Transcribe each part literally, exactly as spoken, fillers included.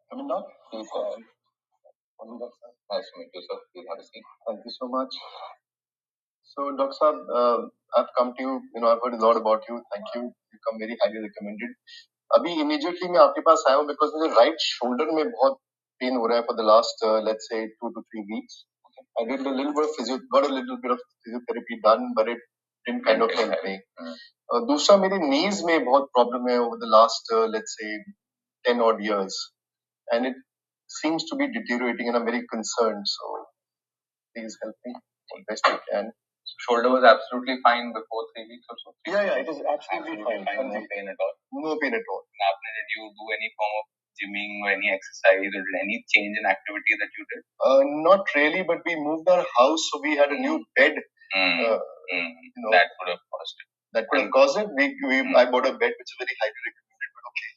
Coming up, please go ahead. Nice to meet you, sir. Please have a seat. Thank you so much. So, Doctor Saab, uh, I've come to you. You know, I've heard a lot about you. Thank you. You come very highly recommended. अभी immediately मैं आपके पास आया हूँ because मुझे right shoulder में बहुत pain हो रहा है for the last uh, let's say two to three weeks. I did a little bit of physio, got a little bit of physiotherapy done, but it didn't kind of help me. Uh, दूसरा मेरे knees में बहुत problem है over the last uh, let's say ten odd years, and it seems to be deteriorating, and I'm very concerned. So please help me as best you can. Shoulder was absolutely fine before three weeks or so. Yeah, yeah, it is absolutely, absolutely fine. fine. No pain at all. No pain at all. After, did you do any form of gymming or any exercise, or did any change in activity that you did? Uh, not really, but we moved our house, so we had a new bed. Mm. Uh, mm. You know, that could have caused it. That could have caused it. We, we mm. I bought a bed which is very highly recommended, but okay.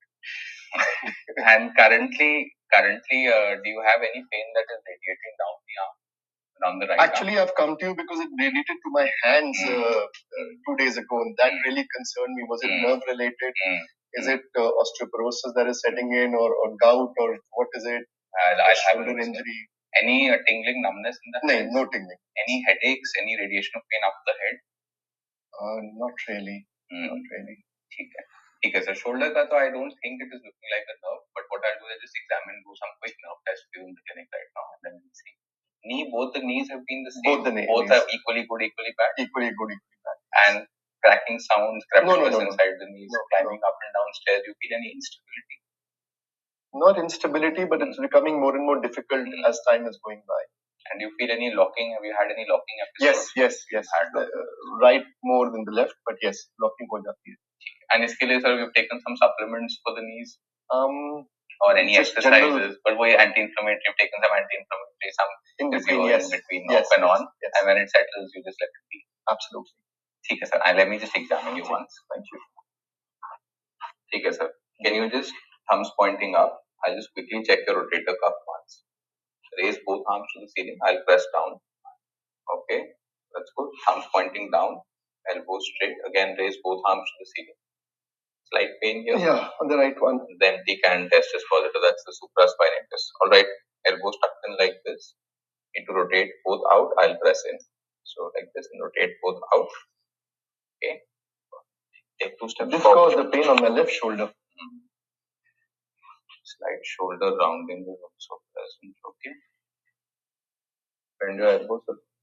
And currently, currently, uh, do you have any pain that is radiating down the arm? Down the right Actually, arm? I've come to you because it radiated to my hands mm. uh, uh, two days ago, and that mm. really concerned me. Was it mm. nerve related? Mm. Is mm. it uh, osteoporosis that is setting in, or, or gout, or what is it? I'll, I'll shoulder injury. Any uh, tingling, numbness in the head? No, no tingling. Any headaches? Any radiation of pain up the head? Uh, not really. Mm. Not really. Okay. Okay, so shoulder ka to I don't think it is looking like a nerve, but what I'll do is just examine, do some quick nerve tests in the clinic right now, and then we'll see. Knee, both the knees have been the same. Both the knees. Both are equally good, equally bad. Equally good, equally bad. And cracking sounds, cracking no, no, no, inside no. the knees, no, climbing no. up and down stairs. You feel any instability? Not instability, but it's becoming more and more difficult mm. as time is going by. And you feel any locking? Have you had any locking episodes? Yes, yes, yes. Uh, right more than the left, but yes, locking ho jati hai. And iske liye, sir, we've taken some supplements for the knees. Um, or any exercises, general, but we anti-inflammatory, you've taken some anti-inflammatory, some in between, yes. in between, yes, off and yes, on, yes. And when it settles, you just let it be. Absolutely. Okay, sir. And let me just examine you once. Thank you. Okay, sir. Can you just, thumbs pointing up, I'll just quickly check your rotator cuff once. Raise both arms to the ceiling, I'll press down. Okay, that's good. Thumbs pointing down, elbows straight, again raise both arms to the ceiling. Slight pain here. Yeah, on the right one. The empty can test is positive. That's the supraspinatus. All right. Elbows tucked in like this. Need to rotate both out. I'll press in. So like this and rotate both out. Okay. Take two steps. This caused the pain on my left shoulder. Mm. Slight shoulder rounding is also present. Okay. Bend your elbows.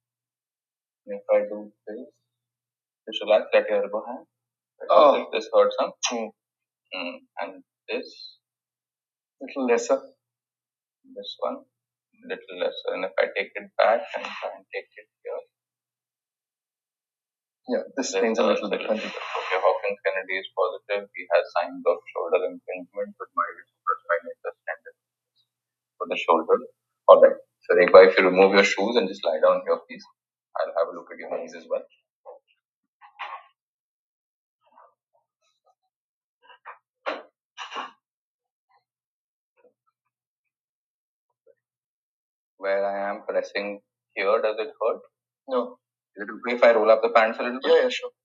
If I do this, just relax. Let your elbow hang. Oh. Like this hurts, huh? Mm. Mm. And this. Little lesser. This one, little lesser. And if I take it back and try and take it here. Yeah, this pains a little bit. Okay, Hawkins Kennedy is positive. He has signs of shoulder impingement with mild supraspinatus tenderness for the shoulder. Alright. So, Rekha, if you remove your shoes and just lie down here, please. I'll have a look at your knees as well. Where I am pressing here, does it hurt? No. Is it okay if I roll up the pants a little bit? Yeah, yeah, sure.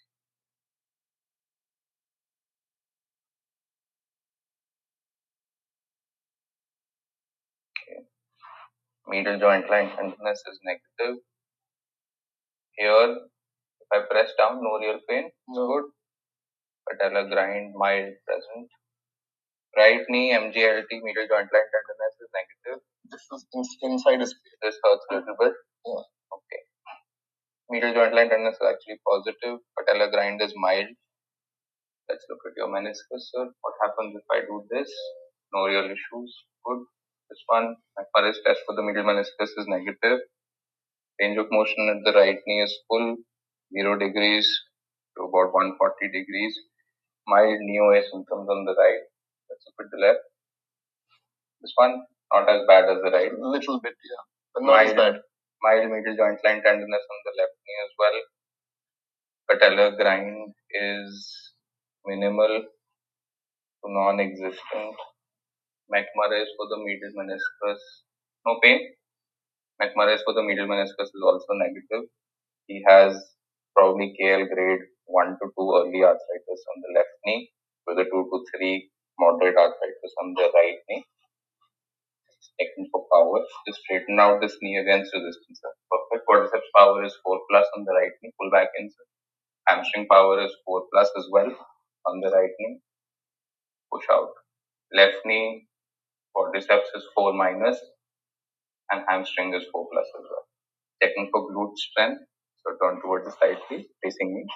Okay. Medial joint line tenderness is negative. Here, if I press down, no real pain. No. Good. Patella grind, mild, present. Right knee, M G L T, medial joint line tenderness is negative. This is inside is this hurts a little bit. Yeah. Okay. Medial joint line tenderness is actually positive. Patella grind is mild. Let's look at your meniscus, sir. What happens if I do this? No real issues. Good. This one, my first test for the medial meniscus is negative. Range of motion at the right knee is full, zero degrees to about one hundred forty degrees. Mild knee O A symptoms on the right. Let's look at the left. This one, not as bad as the right. A little bit, yeah. But not mild, as bad. Mild medial joint line tenderness on the left knee as well. Patella grind is minimal to non-existent. McMurray for the medial meniscus. No pain. McMurray for the medial meniscus is also negative. He has probably K L grade one to two early arthritis on the left knee with a two to three moderate arthritis on the right knee. Checking for power. Just straighten out this knee against resistance. Sir. Perfect. Quadriceps power is four plus on the right knee. Pull back in. Sir. Hamstring power is four plus as well on the right knee. Push out. Left knee, quadriceps is four minus and hamstring is four plus as well. Checking for glute strength. So turn towards the side, please, facing me.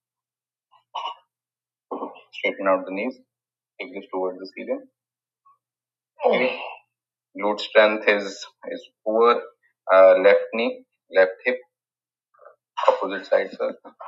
Straighten out the knees. Take this towards the ceiling. Okay. Glute strength is is poor. Uh, left knee, left hip, opposite side, sir.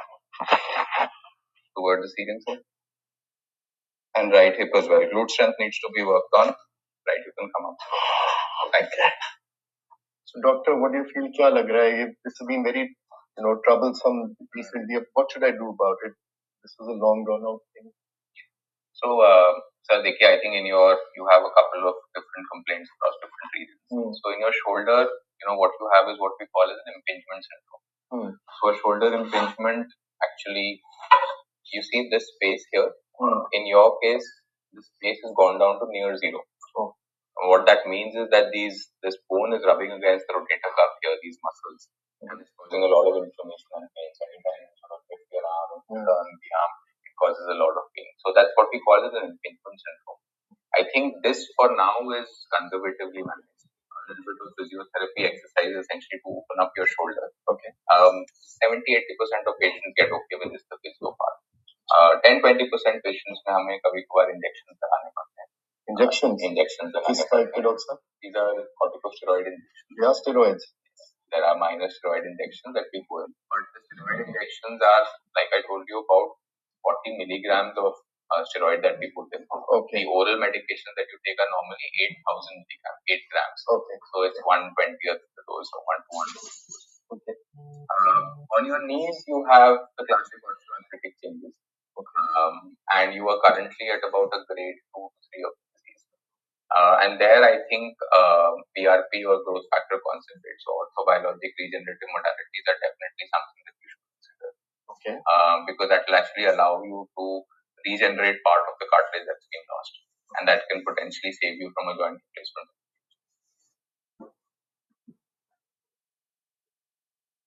Towards the ceiling, sir. And right hip as well. Glute strength needs to be worked on. Right, you can come up. Like that. So, doctor, what do you feel? Kya lag raha hai? This has been very, you know, troublesome recently. What should I do about it? This was a long drawn out thing. So, uh, sir, Dekhi, I think in your, you have a couple of different complaints across different regions. Mm. So, in your shoulder, you know, what you have is what we call as an impingement syndrome. Mm. So, a shoulder impingement, actually, you see this space here. Mm. In your case, this space has gone down to near zero. Oh. What that means is that these this bone is rubbing against the rotator cuff here, these muscles, mm. and it's causing a lot of inflammation and pain. So, anytime you sort of lift your arm or mm. turn the arm, causes a lot of pain. So that's what we call as an impingement syndrome. I think this for now is conservatively managed. A little bit of physiotherapy exercise essentially to open up your shoulder. Okay. Um, seventy to eighty percent of patients get okay with this the physio part. Uh, ten to twenty percent patients में हमें कभी कभार injections लगाने पड़ते हैं. Injections? Uh, injections लगाने पड़ते हैं. These are corticosteroid injections. They are steroids. There are minor steroid injections that we go in. But the steroid injections are, like I told you, about forty milligrams of uh, steroid that we put in. Okay. The oral medications that you take are normally eight thousand milligrams, eight grams. Okay. So it's one twentieth the dose or one to one dose. Okay. Um, on your knees, you have the classic osteoarthritic changes. Okay. Um, and you are currently at about a grade two to three of disease. Uh, and there, I think uh, P R P or growth factor concentrates or orthobiologic regenerative modalities are definitely something that you should consider. Okay. Uh, because that will actually allow you to regenerate part of the cartilage that's been lost, and that can potentially save you from a joint replacement.